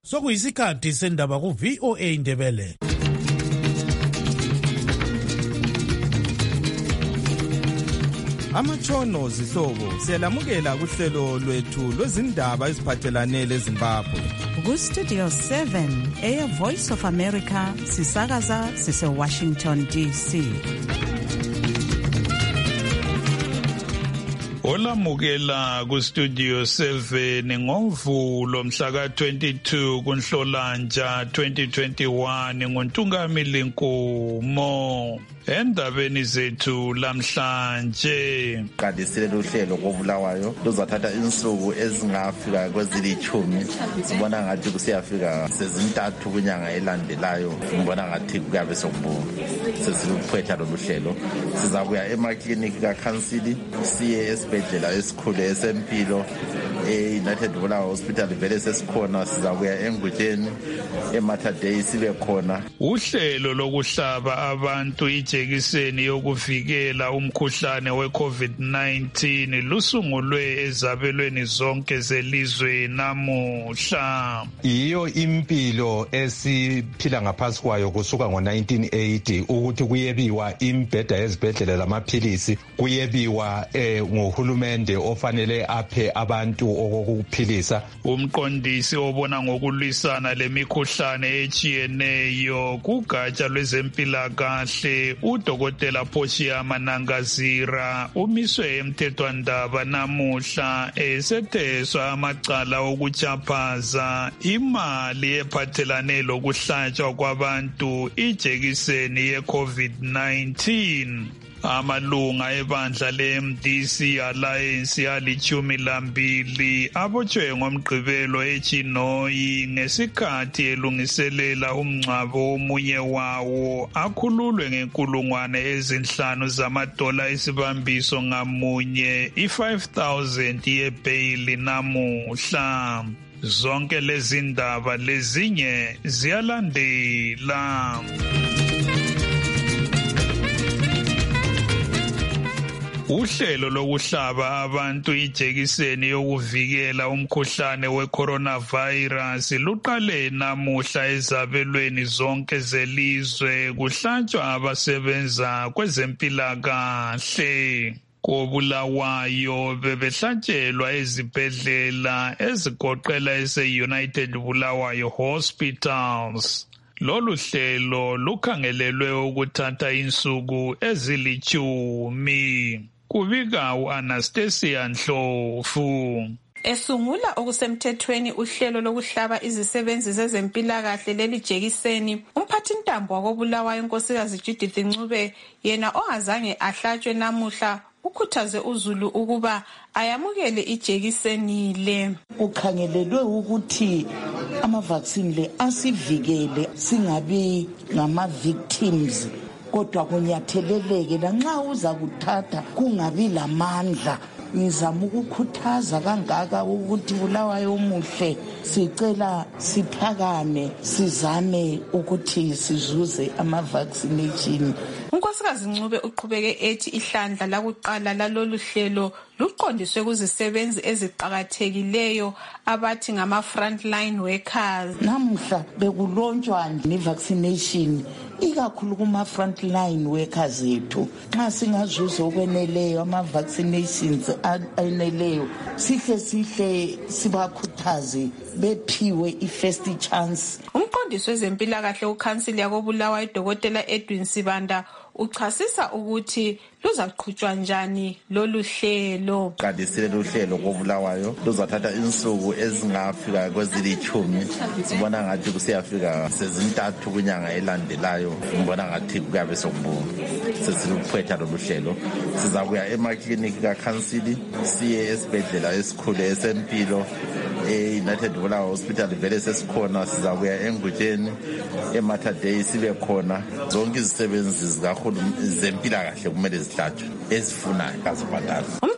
Sokuyisikhathi sendaba ku VOA Indebele. Amatshono zihlobo siyalamukela kuhlelo lwethu lwezindaba eziphathelane leZimbabwe. Ku Studio 7 Air Voice of America sisakaza sise Washington DC. Olamukela ku Studio 7 ngoMvulo mhla ka-22 kuNhlolanja 2021 ngoNtungamili Nkomo. Endabeni zethu lamhlanje qadisile uhlelo koBulawayo luzathatha insuku ezingafika kwezilithumi. Sibona ngathi kusiyafika sezintathu kunyanga elandelayo. Ngibona ngathi kuyabe sesiluphetha lolu hlelo. Sizakuya emaklinikhi kaCouncil, siye esibhedlela esikhulu esempilo United Bulawayo Hospital vele sesikhona. Sizakuya eNgutsheni eMater Dei sibe khona. Uhlelo lokuhlaba abantu ijekiseni yokuvikela umkhuhlane we-COVID-19 lusungulwe ezabelweni zonke zelizwe namuhla. Iyo impilo esiphila ngaphansi kwayo kusuka ngo-1980 ukuthi kuyebiwa imbheda ezibhedlela lamaphilisi, kuyebiwa ngohulumende ofanele aphe abantu okokuphilisa. Umqondisi obona ngokulwisana lemikhuhlane etshiyeneyo kugatsha lwezempilakahle uDokotela Portia Manangazira umiswe emthethwandaba namuhla esetheswa amacala okutshaphaza imali ephathelane lokuhlatshwa kwabantu ijekiseni ye-COVID-19. Amalunga ebandla le-MDC Alliance ali-12 abotshwe ngomgqibelo eChinoyi ngesikhathi elungiselela umngcwabo omunye wawo akhululwe nge$5,000 zamadola isibambiso ngamunye, i-5,000 yebheyili namuhla. Zonke lezi ndaba lezinye ziyalandela. Uhlelo lokuhlaba abantu ijekiseni yokuvikela umkhuhlane we-coronavirus luqale namuhla ezabelweni zonke zelizwe kuhlatshwa abasebenza kwezempilakahle. KoBulawayo bebehlatshelwa ezibhedlela ezigoqela ese-United Bulawayo Hospitals. Lolu hlelo lukhangelelwe ukuthatha insuku ezilithumi. Kubika u-Anastasia Ndlovu. Esungula okusemthethweni uhlelo lokuhlaba izisebenzi zezempilakahle leli jekiseni, umphathintambo wakoBulawayo unkosikazi Judith Ncube yena ongazange ahlatshwe namuhla ukhuthaze uZulu ukuba ayamukele ijekiseni le. Kukhangelelwe ukuthi ama-vaccine le asivikele singabi ngama-victims, kodwa kunyatheleleke lanxa uza kuthatha kungabi lamandla. Ngizama ukukhuthaza kangaka ukuthi Bulawayo omuhle sicela siphakame sizame ukuthi sizuze ama-vaccination. Unkosikazi Ncube uqhubeke ethi ihlandla lakuqala lalolu hlelo luqondiswe kuzisebenzi eziqakathekileyo abathi ngama-frontline workers. Namuhla bekulonjwa ne-vaccination ikakhulu kuma-frontline workers ethu. Nxa singazuza okweneleyo ama-vaccinations aneleyo, sihle sibakhuthaze bephiwe i-first chance. Umqondisi wezempilakahle uCouncil yakoBulawayo Dr. Edwin Sibanda uchasisa ukuthi luzaqhutshwa njani lolu hlelo. Qadisile uhlelo koBulawayo luzathatha insuku ezingafika kwezilithumi. Sibona ngathi kusiyafika sezintathu kunyanga elandelayo. Ngibona ngathi kuyabe sesiluphetha lolu hlelo. Sizakuya emaklinikhi kaCouncil, siye esibhedlela esikhulu esempilo United Bulawayo Hospital vele sesikhona. Sizakuya eNgutsheni eMater Dei sibe khona. Zonke izisebenzi zempilakahle kumele zihlatshwe ezifunayo azibhadala.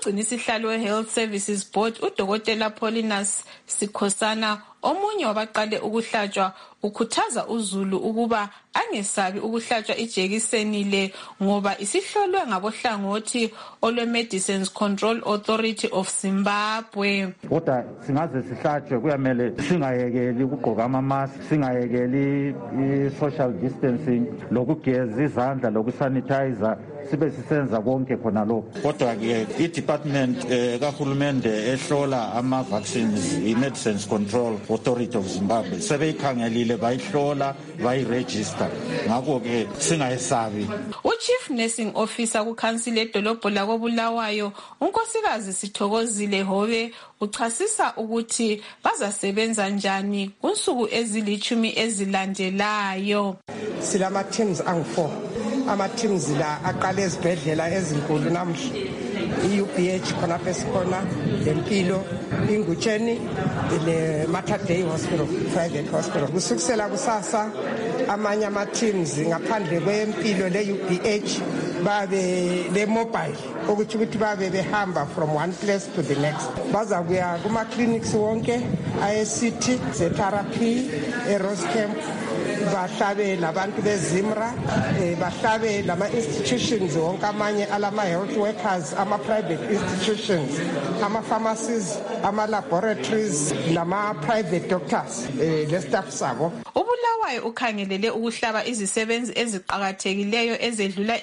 umgcinisihlalo we-Health Services Board uDokotela Paulinus Sikhosana, omunye wabaqale ukuhlatshwa, ukhuthaza uZulu ukuba angesabi ukuhlatshwa ijekiseni le ngoba isihlolwe ngabohlangothi olwe-Medicines Control Authority of Zimbabwe. Kodwa singaze sihlatshwe kuyamele singayekeli ukugqoka ama-mask, singayekeli i-social distancing, lokugeza izandla, lokusanitizer, sibe sisenza konke khona lokho. Kodwa-ke i-department kahulumende ehlola ama-vaccines, i-Medicines Control Authority of Zimbabwe, sebeyikhangelile bayihlola, bayirejista. Ngakho-ke singayesabi. Chief Nursing Officer kuKhansili edolobho lakoBulawayo, unkosikazi Sithokozile Hobe, uchasisa ukuthi bazasebenza njani kunsuku ezilithumi ezilandelayo. Silama teams angu-4. Ama-teams la aqale ezibhedlela ezinkulu namhla. I-UBH khonapha esikhona, Lempilo, Ingutsheni, le-Mater Dei Hospital, private hospital. Kusukisela kusasa amanye ama-teams ngaphandle kwempilo le-UBH babe le-mobile ukuthi babe behamba from one place to the next. Baza kuya kuma-clinics wonke, ICT, ze-therapy, e-Rose Camp, bahlabe labantu bezimra, bahlabe lama-institutions wonke amanye alama-health workers, ama-private institutions, ama-pharmacies, ama-laboratories, nama-private doctors, le-staff sabo. uBulawayo ukhangelele ukuhlaba izisebenzi eziqakathekileyo ezedlula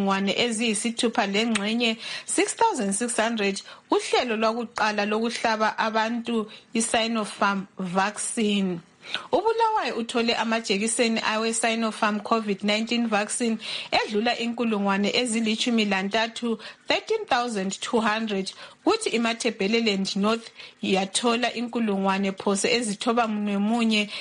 6,000 lengxenye 6,600 kuhlelo lwakuqala lokuhlaba abantu i-Sinopharm vaccine. uBulawayo uthole amajekiseni awe-Sinopharm COVID-19 vaccine edlula 13,000 13,200 kuthi iMatabeleland North yathola 1,000 phose ezithobamunye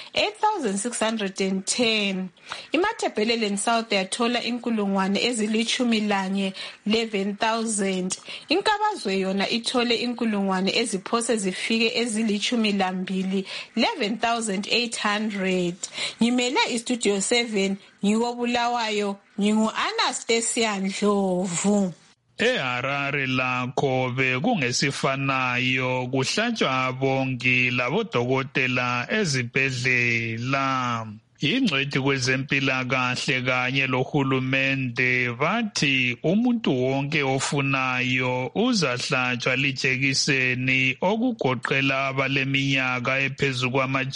8,610. iMatabeleland South yathola 1,011 11,000. iNkabazwe yona ithole 1,000 eziphose zifike ezili12 11,800. Ngimele iStudio 7 ngikoBulawayo, ngingu-Anastasia Ndlovu. eHarare lakho bekungesifanayo kuhlatshwa bongi labodokotela ezibhedlela. Ingcwethi kwezempilakahle kanye lohulumende bathi umuntu wonke ofunayo uzahlatshwa lijekiseni okugoqela abaleminyaka ephezulu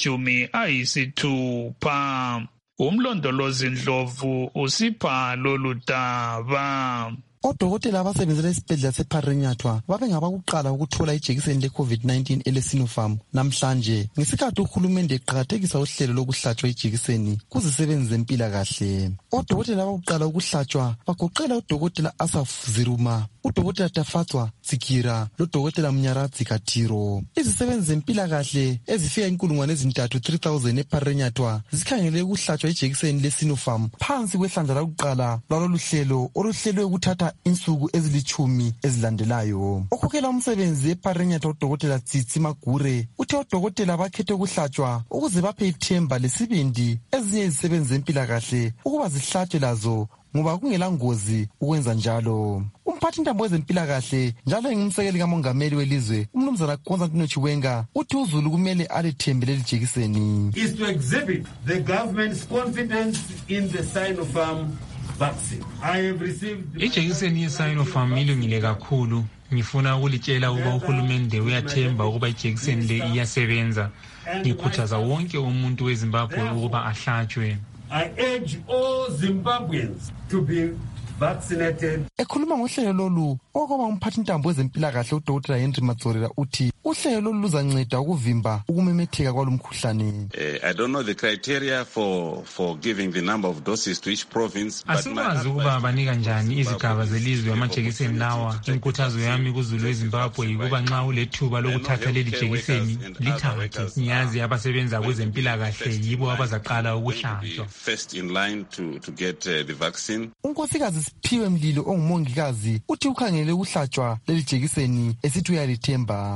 kwama-60. Umlondolozi Ndlovu usipha lolu daba. Odokotela abasebenzela esibhedlela sePharenyathwa babengabakuqala ukuthola ijekiseni le-COVID-19 ele-Sinopharm namhlanje ngesikhathi uhulumende eqakathekisa uhlelo lokuhlatshwa ijekiseni kuzisebenzi zempilakahle. Odokotela abakuqala ukuhlatshwa bagoqela udokotela Asaf Ziruma, udokotela Tafatswa Tsikira lodokotela Mnyaradzi Katiro. Izisebenzi zempilakahle ezifika 3,000 ePharenyathwa zikhangele ukuhlatshwa ijekiseni le-Sinopharm phansi kwehlandla lakuqala lwalolu hlelo oluhlelwe ukuthatha insuku ezilithumi ezilandelayo. Okhokhela umsebenzi ePharenyathwa udokotela Tsitsi Magure uthe odokotela bakhethe ukuhlatshwa ukuze baphe ithemba lesibindi ezinye izisebenzi zempilakahle ukuba zihlatshwe lazo ngoba kungela ngozi ukwenza njalo. Umphathintambo wezempilakahle njalo engumsekeli kamongameli welizwe umnumzana Constantine Chiwenga uthi uZulu kumele alithembe leli jekiseni. Is to exhibit the government's confidence in the Sinopharm vaccine. I have received ijekiseni ye-Sinopharm ilungile kakhulu. Ngifuna ukulitshela ukuba uhulumende uyathemba ukuba ijekiseni le iyasebenza. Ngikhuthaza wonke umuntu weZimbabwe ukuba ahlatshwe. I urge all Zimbabweans to be vaccinated. Ekhuluma ngohlelo lolu okwaba umphathintambo wezempilakahle udokotela Henry Matsorela uthi uhlelo lolu luzanceda ukuvimba ukumemetheka kwalomkhuhlane. I don't know the criteria for giving the number of doses to each province. Asikwazi ukuba banika njani izigaba zelizwe amajekiseni lawa. Inkuthazo yami kuZulu weZimbabwe yikuba nxa ulethuba lokuthatha leli jekiseni lithathe. Ngiyazi abasebenza kwezempilakahle yibo abazaqala ukuhlatshwa. First in line to get the vaccine. Unkosikazi Siphiwe Mlilo ongumongikazi uthi ukhangele ukuhlatshwa leli jekiseni esithi uyalithemba. Personally,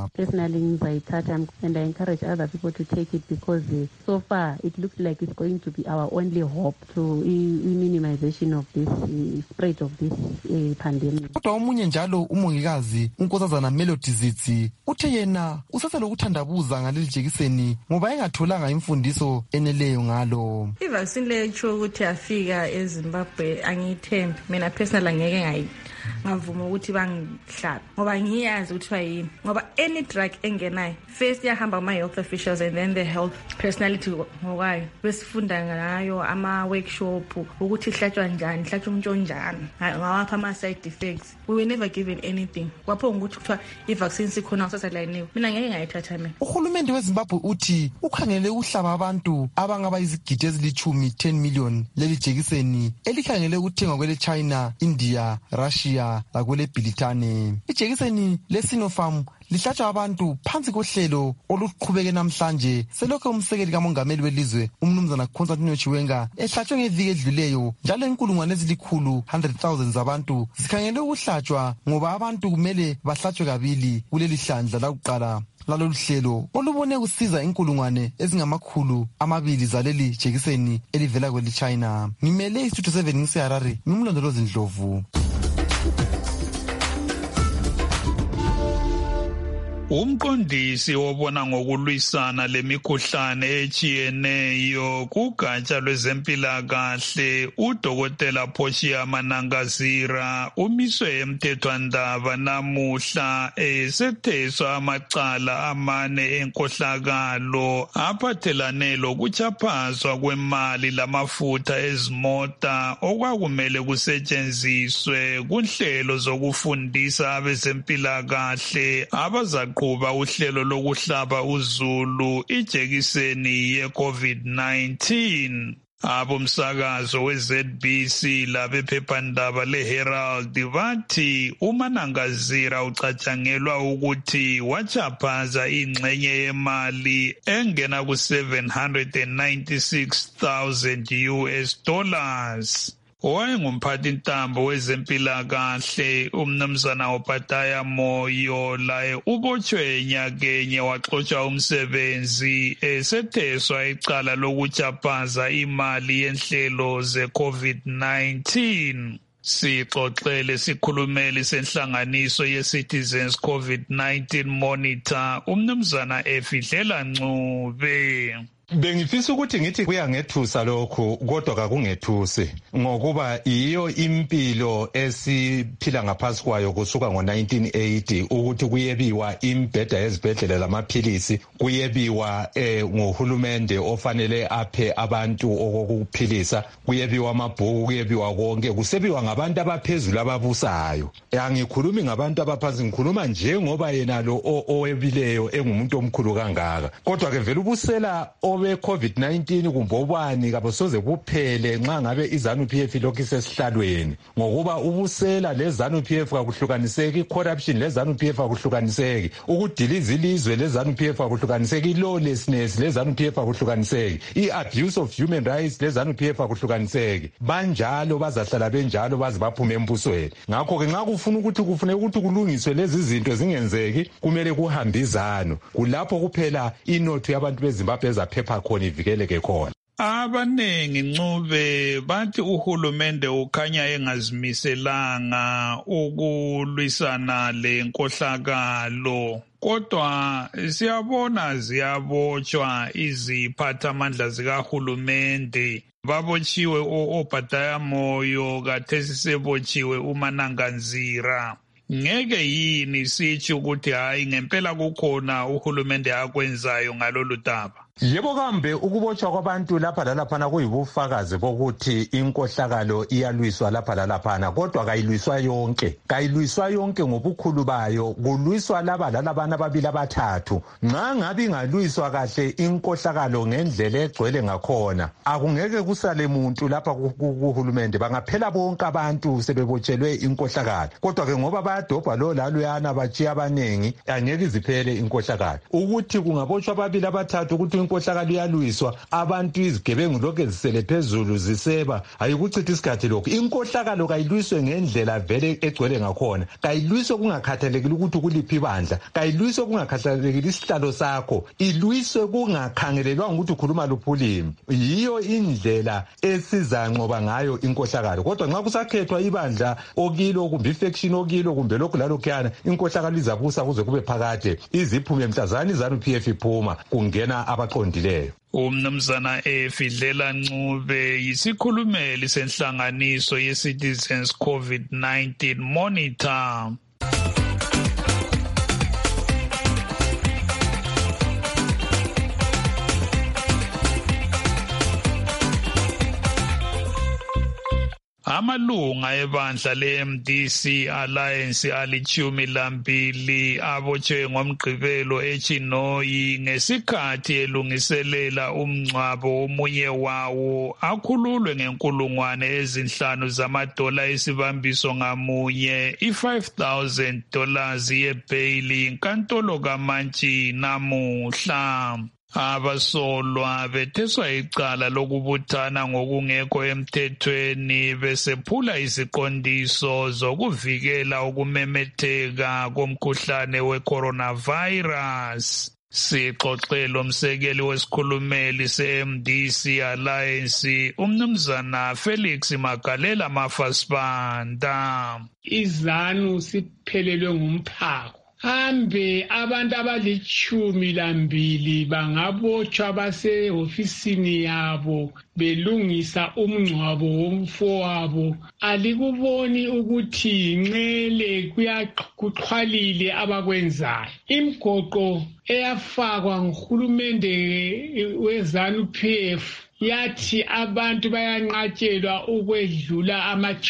personally ngizayithatha, and I encourage other people to take it because so far it looks like it's going to be our only hope to minimization of this spread of this pandemic. Kodwa omunye njalo umongikazi uNkosazana Melody Zitsi uthe yena usaselokuthandabuza ngaleli jekiseni ngoba engatholanga imfundiso eneleyo ngalo. I-vaccine le etsho ukuthi afika eZimbabwe angiyithembi mina personally angeke ngavuma ukuthi bangihlabe ngoba ngiyazi ukuthi bayini, ngoba any drug engenayo first yahamba ama-health officials and then the health personality ngokwayo besifunda ngayo ama-workshop ukuthi ihlatshwa njani, ihlatshwa umuntu onjani, ngawapha ama-side effects. We were never given anything. Kwapho ngokuthi kuthiwa i-vaccine sikhona kusasalayiniwe, mina ngeke ngayithatha mina. Uhulumende weZimbabwe uthi ukhangele ukuhlaba abantu abangaba izigidi ezilithumi 10 million leli jekiseni elikhangele ukuthengwa kwele China, India, Russia lakwele Britane. Ijekiseni leSinopharm lihlatshwa abantu phansi kohlelo oluqhubeke namhlanje selokho umsekeli kamongameli welizwe umnumzana Constantine Chiwenga ehlatshwe ngeviki edluleyo, njalo inkulungwane ezilikhulu 100,000 zabantu zikhangele ukuhlatshwa ngoba abantu kumele bahlatshwe kabili kuleli hlandla lakuqala lalolu hlelo olubone kusiza inkulungwane ezingamakhulu 200 zaleli jekiseni elivela kweli China. Ngimele iStudio 7 ngiseHarare, ngimlondolozi Ndlovu. Umqondisi wobona ngokulwisana lemikhuhlane etshiyeneyo kugatsha lwezempilakahle uDokotela Portia Manangazira umiswe emthethwandaba namuhla esetheswa amacala 4 enkohlakalo aphathelane lokuchaphazwa kwemali lamafutha ezimota okwakumele kusetshenziswe kunhlelo zokufundisa abezempilakahle abazaqhuba uhlelo lokuhlaba uzulu ijekiseni ye-COVID-19. Abomsakazo we-ZBC labephephandaba le-Herald bathi uManangazira ucatshangelwa ukuthi wachaphaza ingxenye yemali engena ku$796,000 US. Owayengumphathintambo wezempilakahle umnumzana Obadiah Moyo laye ubotshwe nyakenye waxotshwa umsebenzi esetheswa icala lokuchaphaza imali yenhlelo ze-COVID-19. Sixoxele sikhulumeli senhlanganiso ye-Citizens COVID-19 Monitor umnumzana Efidlela Ncube. Bengifisa ukuthi ngithi kuyangethusa lokhu kodwa kakungethusi ngokuba iyo impilo esiphila ngaphansi kwayo kusuka ngo-1980 ukuthi kuyebiwa imbheda yezibhedlela lamaphilisi kuyebiwa ngohulumende ofanele aphe abantu okokuphilisa kuyebiwa amabhuku kuyebiwa konke kusebiwa ngabantu abaphezulu ababusayo. Angikhulumi ngabantu abaphansi ngikhuluma njengoba yena lo owebileyo engumuntu omkhulu kangaka kodwa ke vele ubusela obe-COVID-19 kumbe obani kabosoze kuphele nxa ngabe iZANU-PF lokhu isesihlalweni ngokuba ubusela leZANU-PF kakuhlukaniseki, corruption leZANU-PF kakuhlukaniseki, ukudiliza ilizwe leZANU-PF kakuhlukaniseki, lawlessness leZANU-PF kakuhlukaniseki, i-abuse of human rights leZANU-PF kakuhlukaniseki. Banjalo bazahlala benjalo baze baphume embusweni. Ngakho ke nxa kufuna ukuthi kufuneka ukuthi kulungiswe lezi zinto zingenzeki kumele kuhambe iZANU. Kulapho kuphela inotho yabantu beZimbabwe ezaphepha khona ivikeleke khona. Abanengi Ncube bathi uhulumende ukhanya engazimiselanga ukulwisana lenkohlakalo. Kodwa siyabona ziyabotshwa iziphathamandla zikahulumende. Babotshiwe Obadiah Moyo khathesi sebotshiwe uManangazira. Ngeke yini sithi ukuthi hayi ngempela kukhona uhulumende akwenzayo ngalolu daba? Yebo kambe ukubotshwa kwabantu lapha lalaphana kuyibufakazi bokuthi inkohlakalo iyalwiswa lapha lalaphana kodwa kayilwiswa yonke ngobukhulu bayo kulwiswa laba lalabana ababili abathathu. Nxa ngabe ingalwiswa kahle inkohlakalo ngendlela egcwele ngakhona akungeke kusale muntu lapha kuhulumende bangaphela bonke abantu sebebotshelwe inkohlakalo kodwa ke ngoba bayadobha lo laluyana batshiya abanengi angeke iziphele inkohlakalo ukuthi kungabotshwa ababili abathathu ukuthi inkohlakalo iyalwiswa, abantu izigebengu lokhu zisele phezulu ziseba, ayikuchitha isikhathi lokhu. Inkohlakalo kayilwiswe ngendlela vele egcwele ngakhona, kayilwiswe kungakhathalekile ukuthi kuliphi ibandla, kayilwiswe kungakhathalekile isihlalo sakho, ilwiswe kungakhangelelwa ukuthi ukhuluma luphi ulimi. Yiyo indlela esizanqoba ngayo inkohlakalo. Kodwa nxa kusakhethwa ibandla okilo kumbe ifaction okilo kumbe lokhu lalokhuyana, inkohlakalo izabusa kuze kube phakade, iziphume mhlazana iZANU-PF iphuma kungena abaqondileyo. Umnumzana Fidlela Ncube yisikhulumeli senhlanganiso ye-Citizens COVID-19 Monitor. Amalunga ebandla le-MDC Alliance alichumi lambili abotshwe ngomgqibelo eChinoyi ngesikhathi elungiselela umngcwabo omunye wawo akhululwe $5,000 zamadola esibambiso ngamunye, $5,000 yebheyili inkantolo kaMantshi namuhla. Abasolwa betheswa icala lokubuthana ngokungekho emthethweni besephula iziqondiso zokuvikela ukumemetheka komkhuhlane we-coronavirus. Sixoxelo umsekeli wesikhulumeli se-MDC Alliance umnumzana Felix Magalela Mafasibanda. IZANU siphelelwe ngumphako. Hambe abantu abali12 bangabotshwa basehofisini yabo belungisa umngcwabo womfowabo. Alikuboni ukuthi inqele kuxhwalile abakwenzayo. Imigoqo eyafakwa nguhulumende weZANU-PF yathi abantu bayanqatshelwa ukwedlula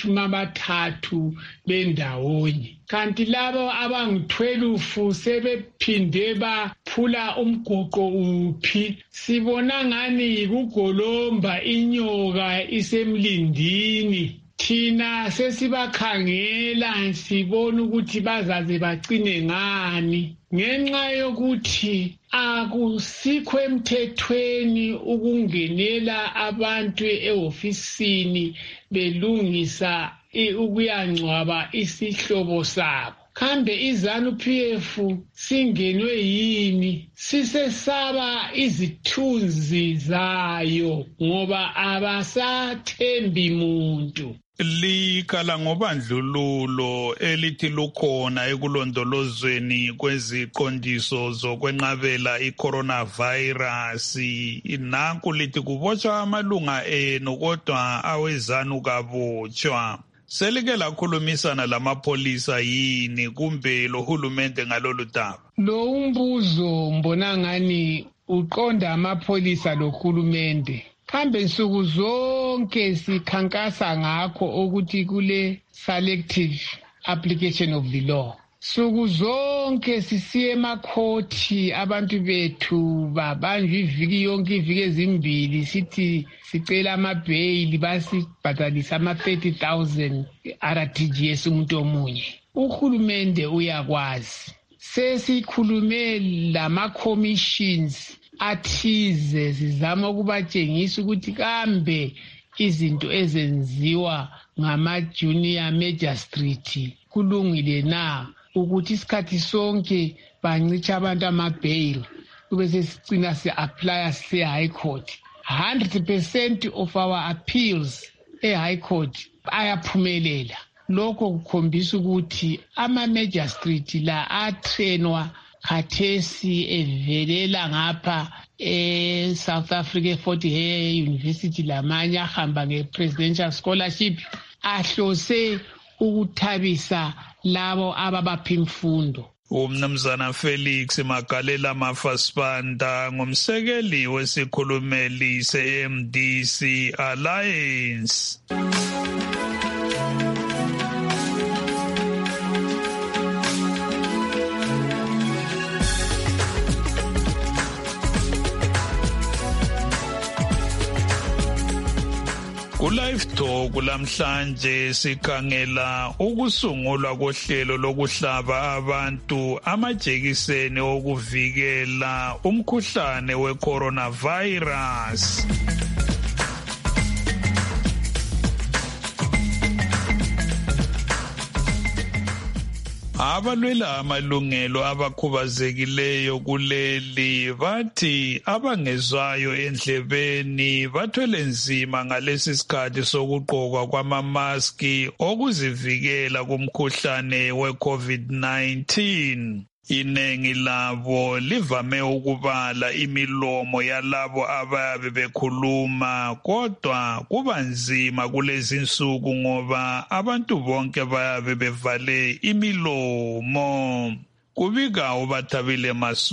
30 bendawonye. Kanti labo abangu-12 sebephinde baphula umgoqo uphi. Sibona ngani kugolomba inyoka isemlindini. Thina sesibakhangela sibona ukuthi bazaze bagcine ngani. Ngenxa yokuthi akusikho emthethweni ukungenela abantu ehofisini belungisa ukuyangcwaba isihlobo sabo. Kambe iZANU-PF singenwe yini? Sisesaba izithunzi zayo ngoba abasathembi muntu. Likhala ngobandlululo elithi lukhona ekulondolozweni kweziqondiso zokwenqabela i-coronavirus. Nanku lithi kubotshwa amalunga enu kodwa aweZANU kabotshwa. Selike lakhulumisana lamapholisa yini kumbe lohulumende ngalolu daba? Lo umbuzo mbona ngani uqonda amapholisa lohulumende. Kambe nsuku zonke sikhankasa ngakho ukuthi kule selective application of the law. Nsuku zonke sisiye emakhoti abantu bethu babanjwe iviki yonke iviki ezimbili sithi sicela amabheyili basibhatalisa ama-30,000 RTGS umuntu omunye. Uhulumende uyakwazi. Sesikhulume lama-commissions athize zizama ukubatshengisa ukuthi kambe izinto ezenziwa ngama-junior magistrate kulungile na ukuthi isikhathi sonke bancitsha abantu amabheyili kube sesicina se-aplya se-high court. 100% of our appeals e-high court ayaphumelela. Lokho kukhombisa ukuthi ama-magistrate la atrenwa khathesi evelela ngapha South Africa Fort Hare University lamanye ahamba nge-presidential scholarship ahlose ukuthabisa labo ababapha imfundo. Umnumzana Felix Magalela Mafasibanda ngumsekeli wesikhulumeli se-MDC Alliance. Ku-Live Talk lamhlanje sikhangela ukusungulwa kohlelo lokuhlaba abantu amajekiseni okuvikela umkhuhlane we-coronavirus. Abalwela amalungelo abakhubazekileyo kuleli bathi abangezwayo endlebeni bathwele nzima ngalesi sikhathi sokugqokwa kwamamaski okuzivikela kumkhuhlane we-COVID-19. Inengi labo livame ukubala imilomo yalabo ababe bekhuluma, kodwa kuba nzima kulezi insuku ngoba abantu bonke bayabe bevale imilomo. Kubika uBathabile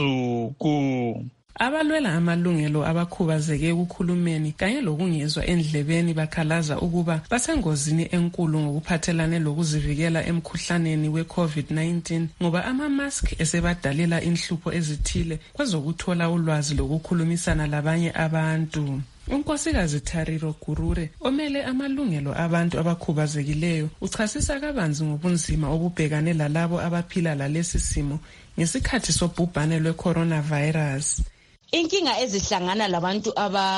Masuku. Abalwela amalungelo abakhubazeke ekukhulumeni kanye lokungezwa endlebeni bakhalaza ukuba basengozini enkulu ngokuphathelane lokuzivikela emkhuhlaneni we-COVID-19 ngoba ama-mask esebadalela inhlupho ezithile kwezokuthola ulwazi lokukhulumisana labanye abantu. Unkosikazi Tariro Gurure omele amalungelo abantu abakhubazekileyo uchasisa kabanzi ngobunzima obubhekane lalabo abaphila lalesi simo ngesikhathi sobhubhane lwe-coronavirus. Inkinga ezihlangana labantu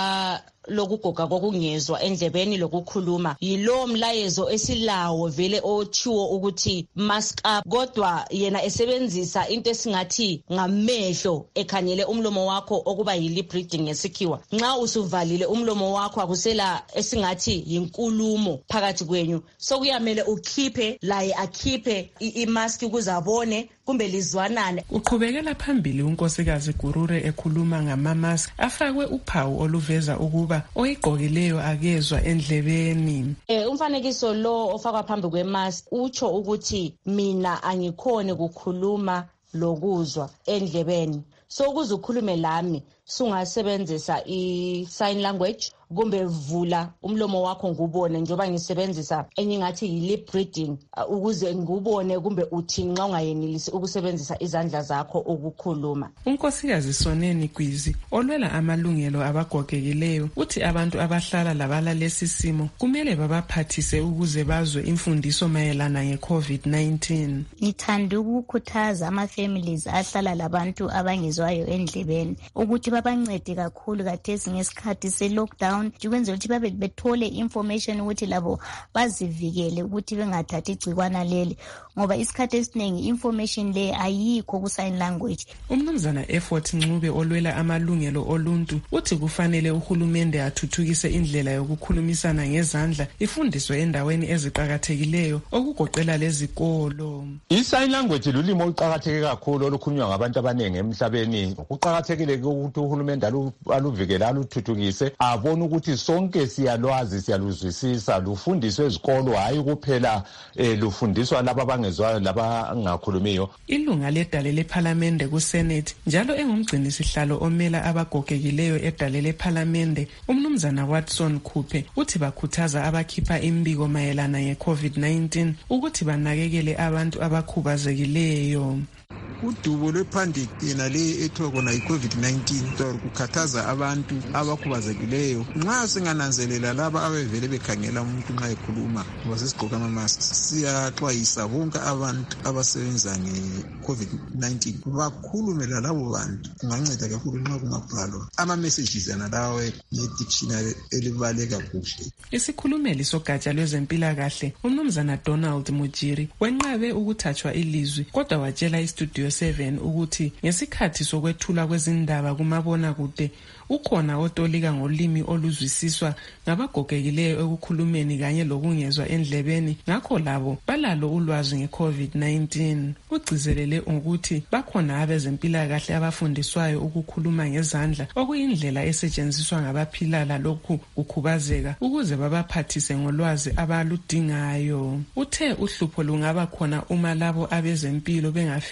lokugoga kokungezwa endlebeni lokukhuluma yilo mlayezo esilawo vele othiwo ukuthi mask up, kodwa yena esebenzisa into esingathi ngamehlo ekhanyele umlomo wakho okuba yi-lip reading ngesikhiwa. Nxa usuvalile umlomo wakho akusela esingathi yinkulumo phakathi kwenyu, so kuyamele ukhiphe laye akhiphe i-mask ukuze abone kumbe lizwanane. Uqhubekela phambili unkosikazi Gurure ekhuluma ngama-mask afakwe uphawu oluveza ukuba oyigqokileyo akezwa endlebeni. Umfanekiso lo ofakwa phambi kwe-mask utsho ukuthi mina angikhoni kukhuluma lokuzwa endlebeni, so ukuze ukhulume lami sungasebenzisa i-sign language kumbe vula umlomo wakho ngubone njengoba ngisebenzisa engingathi yi-lip reading ukuze ngubone kumbe uthi nxa ungayenelisi ukusebenzisa izandla zakho ukukhuluma. Unkosikazi Soneni Gwizi olwela amalungelo abagogekileyo uthi abantu abahlala labalalesi simo kumele babaphathise ukuze bazwe imfundiso mayelana nge-COVID-19. Ngithanda ukukhuthaza ama-families ahlala labantu abangezwayo endlebeni ukuthi babancede kakhulu kathesi ngesikhathi se-lockdown ukwenzela ukuthi babe bethole information ukuthi labo bazivikele ukuthi bengathathi igcikwana leli ngoba isikhathi esiningi information le ayikho ku-sign language. Umnumzana Effort Ncube olwela amalungelo oluntu uthi kufanele uhulumende athuthukise indlela yokukhulumisana ngezandla ifundiswe endaweni eziqakathekileyo okugoqela lezikolo. I-sign language lulimo oluqakatheke kakhulu olukhulunywa ngabantu abaningi emhlabeni. Kuqakathekile ukuthi uhulumende aluvikele aluthuthukise abone ukuthi sonke siyalwazi siyaluzwisisa lufundiswe ezikolo hayi kuphela lufundiswa laba abangezwayo laba angakhulumiyo. Ilunga ledale lePhalamende kuSenate njalo engumgcinisihlalo omela abagogekileyo edale lePhalamende umnumzana Watson Khuphe uthi bakhuthaza abakhipha imbiko mayelana nge-COVID-19 ukuthi banakekele abantu abakhubazekileyo. Udubo lwephandemic yena le ethiwa kona yi-COVID-19 kukhathaza abantu abakhubazekileyo. Nxa singananzelela laba abevele bekhangela umuntu nxa ekhuluma ngoba sesigqoka ama-mask, siyaxwayisa bonke abantu abasebenza nge-COVID-19 bakhulume lalabo bantu. Kunganceda kakhulu nxa kungabhalwa ama-messages analawo ne-dictionary elibaleka kuhle. Isikhulumeli sogatsha lwezempilakahle umnumzana Donald Mujiri wenqabe ukuthathwa ilizwi kodwa watshela iStudio 7 ukuthi ngesikhathi sokwethula kwezindaba kumabona kude ukhona otolika ngolimi oluzwisiswa ngabagogekileyo ekukhulumeni kanye lokungezwa endlebeni, ngakho labo balalo ulwazi nge-COVID-19. Ugcizelele ukuthi bakhona abezempilakahle abafundiswayo ukukhuluma ngezandla okuyindlela esetshenziswa ngabaphila lalokhu kukhubazeka ukuze babaphathise ngolwazi abaludingayo. Uthe uhlupho lungaba khona uma labo abezempilo bengafinyeleli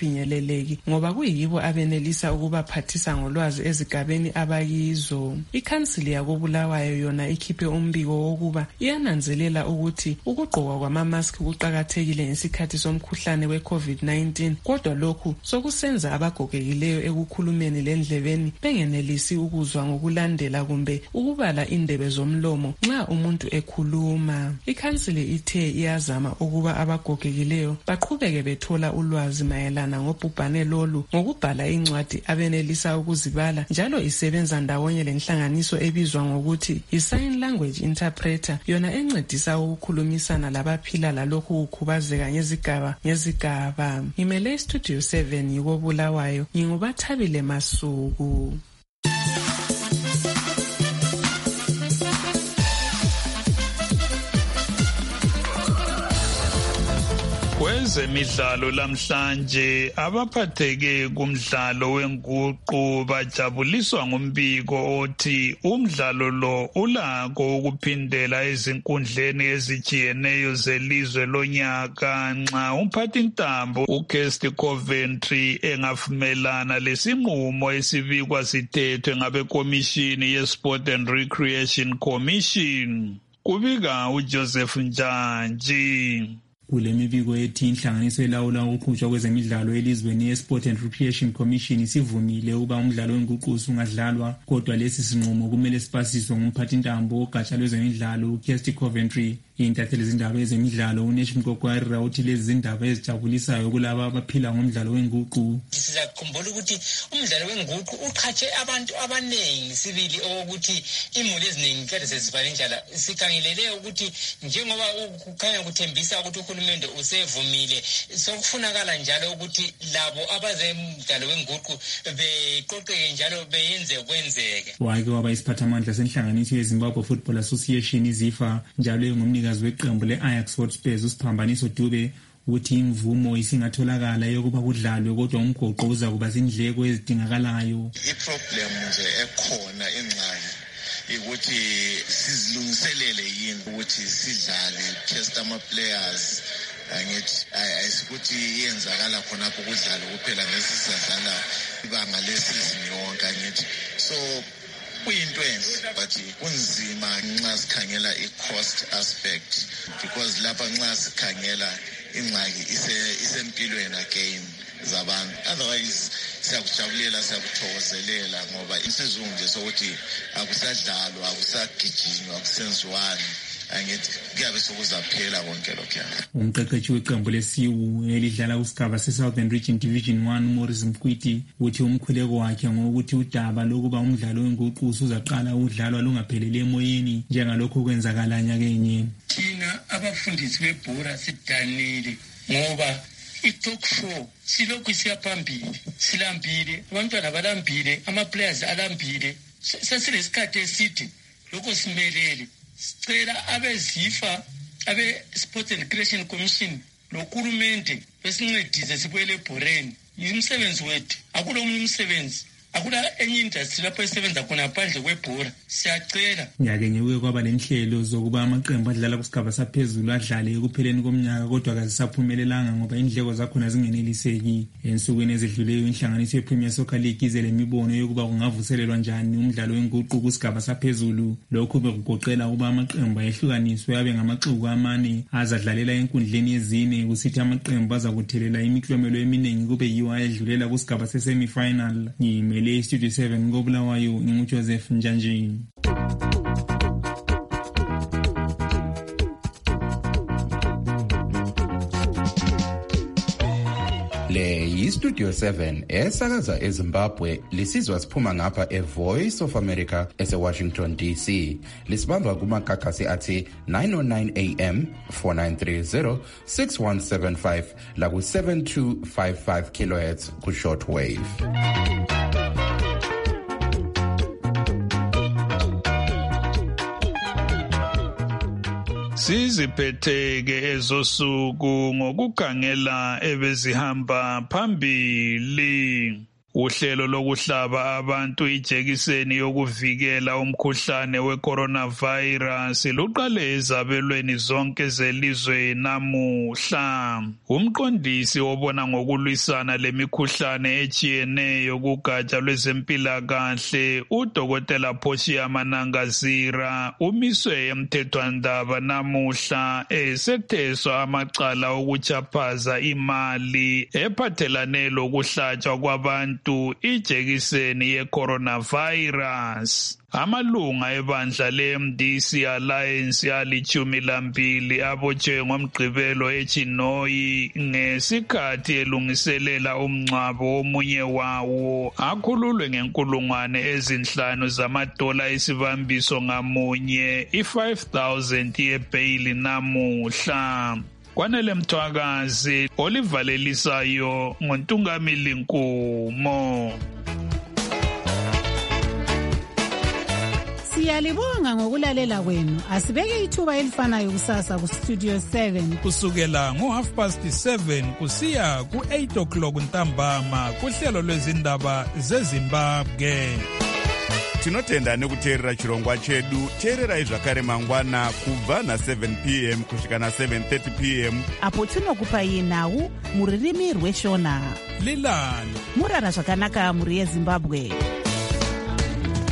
bengadeleleki ngoba kuyibo abenelisa ukubaphathisa ngolwazi ezigabeni abayizo. Ikhansili yakoBulawayo yona ikhiphe umbiko wokuba iyananzelela ukuthi ukugqokwa kwamamaski kuqakathekile ngesikhathi somkhuhlane we-COVID-19, kodwa lokhu sokusenza abagogekileyo ekukhulumeni lendlebeni bengenelisi ukuzwa ngokulandela kumbe ukubala indebe zomlomo nxa umuntu ekhuluma. Ikhansili ithe iyazama ukuba abagogekileyo baqhubeke bethola ulwazi mayelana ngobhubhane lolu ngokubhala incwadi abenelisa ukuzibala, njalo isebenza ndawonye lenhlanganiso ebizwa ngokuthi i-Sign Language Interpreter, yona encedisa ukukhulumisana labaphila lalokhu kukhubazeka ngezigaba. Ngimele Studio 7 yikoBulawayo, nginguBathabile Masuku. Kwezemidlalo lamhlanje abaphatheke kumdlalo wenguqu bajabuliswa ngumbiko othi umdlalo lo ulakho ukuphindela ezinkundleni ezijiyeneyo zelizwe lonyaka nxa umphathintambo uKirsty Coventry engavumelana lesinqumo esibikwa sithethwe ngabekomishini ye-Sport and Recreation Commission. Kubika uJoseph Njanji. Kule mibiko ethi inhlanganiso elawula ukuqhutshwa kwezemidlalo elizweni ye-Sport and Recreation Commission isivumile ukuba umdlalo wenguqusu ungadlalwa, kodwa lesi sinqumo kumele sipasiswe ngumphathintambo ogatsha lwezemidlalo uKirsty Coventry. Intatheli zindaba ezemidlalo uNesh Mkokwari uthi lezi zindaba ezijabulisayo kulabo abaphila ngomdlalo wenguqu. Sizakhumbula ukuthi umdlalo wenguqu uqhatshe abantu abaningi sibili ukuthi imuli eziningi kade sezivale njalo. Sikhangelele ukuthi njengoba ukukhanya kuthembisa ukuthi uhulumende usevumile, sokufunakala njalo ukuthi labo abazemidlalo wenguqu beqoqeke njalo beyenze kwenzeke. Wake waba isiphathamandla senhlanganiso yeZimbabwe Football Association iZIFA njalo engumnikazi weqembu le-Ajax Hotspurs uSiphambanisi Dube ukuthi imvumo isingatholakala yokuba kudlalwe, kodwa umgoqo uza kuba zindleko ezidingakalayo. Iproblem nje ekhona ingxaki ukuthi sizilungiselele yini ukuthi sidlale test ama-players. Angithi ayisikuthi iyenzakala khonapho kudlala kuphela ngesisadlala ibanga lesizini yonke. Angithi so kuyinto enhle but kunzima nxa sikhangela i-cost aspect, because lapha nxa sikhangela ingxaki isempilweni again zabantu. Otherwise siyakujabulela, siyakuthokozelela ngoba isizungu nje sokuthi akusadlalwa, akusagijinywa, akusenziwani. Angithi kuyabe sokuzaphela konke lokho. Umqeqeshi weqembu lesiwu elidlala kusigaba se-Southern Region Division 1 Morris Mkwiti uthi umkhuleko wakhe ngokuthi udaba lokuba umdlalo wenguqu uzaqala udlalwa lungaphelele emoyeni njengalokho kwenzakala nyakenye. Thina abafundisi bebhora sidanile ngoba i-talk show silokhu siyaphambili, silambile, abantwana balambile, ama-players alambile, sesilesikhathi eside lokho simelele. Sicela abeZIFA, abe-Sport and Recreation Commission nohulumende besincedise sibuyele ebhoreni. Umsebenzi wethu akula omunye umsebenzi, akula enye industry lapho esebenza khona ngaphandle kwebhora. Siyacela nyakenye kuye kwaba lenhlelo zokuba amaqembu adlala kusigaba saphezulu adlale ekupheleni komnyaka, kodwa kazisaphumelelanga ngoba indleko zakhona zingeneliseki. Ensukwini ezidluleyo inhlanganiso ye-Premier Soccer League ize lemibono yokuba kungavuselelwa njani umdlalo wenguqu kusigaba saphezulu. Lokhu bekugoqela ukuba amaqembu ayehlukaniswe abe ngamaxuku amane azadlalela enkundleni ezine, kusithi amaqembu azakuthelela imiklomelo eminingi kube yiwo ayedlulela kusigaba se-semi-final. Ngimele Studio 7 koBulawayo, nginguJoseph Njanjini. Le yi-Studio 7 esakaza eZimbabwe, lisizwa siphuma ngapha eVoice of America ese-Washington DC. Lisibamba kumagagasi athi 909 AM, 4930, 6175 laku-7255 kHz ku-shortwave. Siziphetheke ezosuku ngokukhangela ebezihamba phambili. Uhlelo lokuhlaba abantu ijekiseni yokuvikela umkhuhlane we-coronavirus luqale ezabelweni zonke zelizwe namuhla. Umqondisi obona ngokulwisana lemikhuhlane etshiyeneyo kugatsha lwezempilakahle uDokotela Phoshiya Manangazira umiswe emthethwandaba namuhla esetheswa amacala okuchaphaza imali ephathelane lokuhlatshwa kwabantu ijekiseni ye-coronavirus. Amalunga ebandla le-MDC Alliance ali-12 abotshwe ngomgqibelo eChinoyi ngesikhathi elungiselela umngcwabo womunye wawo akhululwe nge$5,000 zamadola esibambiso ngamunye, i-5,000 yebheyili namuhla. Kwanele Mthwakazi, olivalelisayo ngoNtungamili Nkumo. Siyalibonga ngokulalela kwenu. Asibeke ithuba elifanayo kusasa ku Studio 7 kusukela ngo7:30 kusiya ku8 ntambama kuhlelo lwezindaba zeZimbabwe. Tinotenda nekuteerera chirongwa chedu. Teererai zvakare mangwana kubva na7 p.m. kusvika na7:30 p.m. apo tinokupai nhau muririmi rweshona. Lilani murara zvakanaka muri yeZimbabwe.